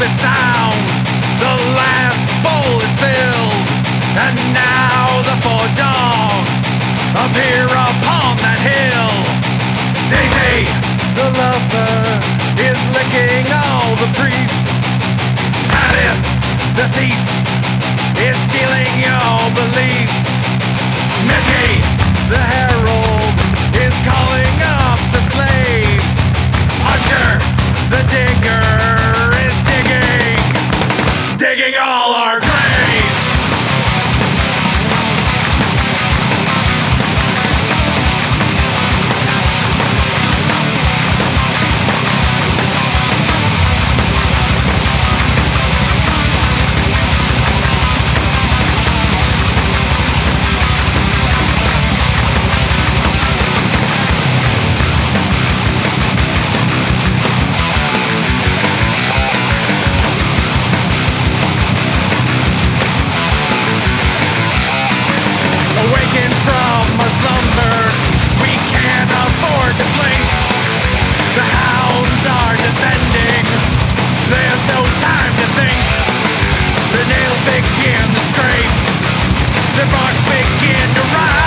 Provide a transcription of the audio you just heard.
trumpet sounds, the last bowl is filled, and now the four dogs appear upon that hill. Daisy, the lover, is licking all the priests. Titus, the thief, is stealing your beliefs. Mickey, the herald, is calling up the slaves. Archer, the digger, is digging all our graves. Awaken from our slumber, we can't afford to blink. The hounds are descending, there's no time to think. The nails begin to scrape, the marks begin to rise.